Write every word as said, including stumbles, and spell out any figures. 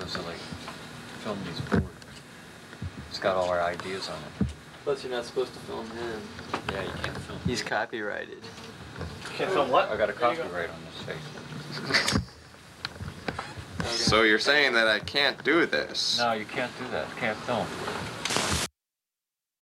to like film these boards. It's got all our ideas on it. Plus, you're not supposed to film him. Yeah, you can't film. He's copyrighted. Can't film what? I got a copyright on this face. So you're saying that I can't do this? No, you can't do that. You can't film.